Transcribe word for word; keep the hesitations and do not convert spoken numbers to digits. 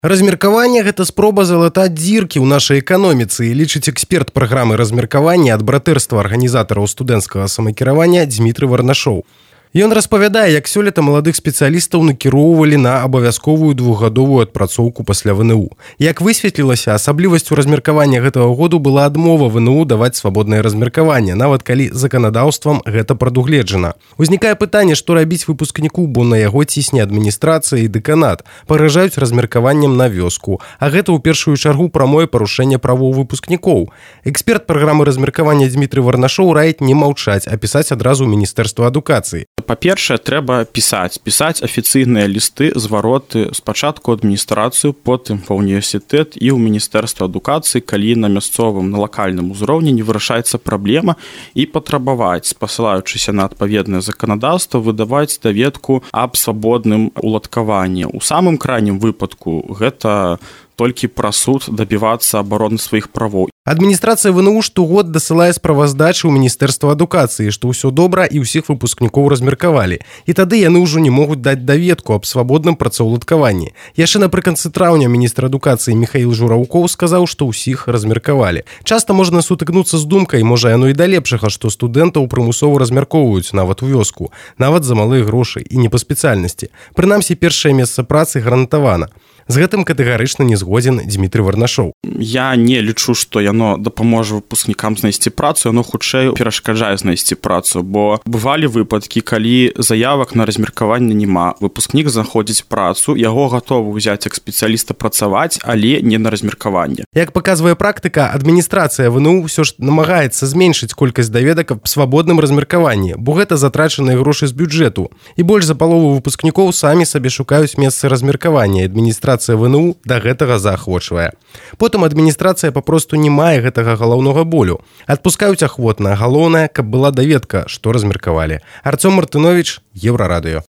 Размеркаванне – гэта спроба залатаць дзіркі ў нашай эканоміцы, лічыць эксперт праграмы размеркавання ад братэрства арганізатараў студэнцкага самакіравання Дзмітрый Варнашоў. Ён распавядае, як сёлета маладых спецыялістаў накіроўвалі на абавязковую двухгадовую адпрацоўку пасля ВНУ. Як высветлілася, асаблівасцю размеркавання гэтага году была адмова ВНУ даваць свабоднае размеркаванне, нават калі заканадаўствам гэта прадугледжана. Узнікае пытанне, што рабіць выпускніку, бо на яго цісне адміністрацыя і дэканат, пагражаюць размеркаваннем на вёску, а гэта ў першую чаргу прамое парушэнне правоў выпускнікоў. Эксперт праграмы размеркавання Дзмітрый Варнашоў раіць не маўчаць, а пісаць адразу ў Міністэрства адукацыі. Па-першае, трэба пісаць, пісаць афіцыйныя лісты, звароты спачатку адміністрацыю, потым ва ўніверсітэт і ў Міністэрства адукацыі, калі на мясцовым, на лакальным узроўні не вырашаецца праблема, і патрабаваць, спасылаючыся на адпаведнае заканадаўства, выдаваць даведку аб свабодным уладкаванні. У самым крайнім выпадку гэта толькі пра суд дабівацца абароны сваіх правоў. Адміністрацыя ВНУ штогод дасылае справаздачы ў Міністэрства адукацыі, што ўсё добра і ўсіх выпускнікоў размеркавалі. І тады яны ўжо не могуць даць даведку аб свабодным працаўладкаванні. Яшчэ напрыканцы траўня міністр адукацыі Міхаіл Жураўкоў сказаў, што ўсіх размеркавалі. Часта можна сутыкнуцца з думкай, можа яно і да лепшага, што студэнтаў прымусова размяркоўваюць нават у вёску, нават за малыя грошы і не па спецыяльнасці. Прынамсі, першае месца працы гарантавана. З гэтым катэгарычна не згодзін Дзмітрый Варнашоў. Я не лічу, што яно дапаможа выпускнікам знайсці працу, яно хутчэй перашкаджае знайсці працу, бо бывалі выпадкі, калі заявак на размеркаванне няма. Выпускнік знаходзіць працу, яго гатовы ўзяць як спецыяліста працаваць, але не на размеркаванне. Як паказвае практыка, адміністрацыя ВНУ ўсё ж намагаецца зменшыць колькасць даведак аб свабодным размеркаванні, бо гэта затрачаныя грошы з бюджэту. І больш за палову выпускнікоў самі сабе шукаюць месцы размеркавання, адміністрацыя ВНУ да гэтага заахвочвае. Потым адміністрацыя папросту не мае гэтага галоўнага болю. Адпускаюць ахвотна, галоўнае, каб была даведка, што размеркавалі. Арцём Мартынович, Еўрарадыё.